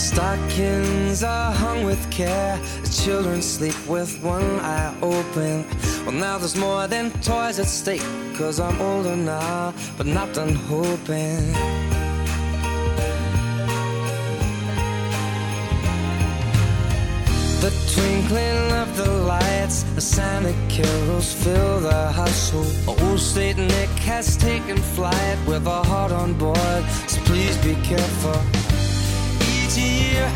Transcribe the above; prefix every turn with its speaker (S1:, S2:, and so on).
S1: Stockings are hung with care. The children sleep with one eye open. Well, now there's more than toys at stake, 'cause I'm older now, but not done hoping. The twinkling of the lights, the Santa carols fill the household. Old Saint Nick has taken flight with a heart on board, so please be careful. Each year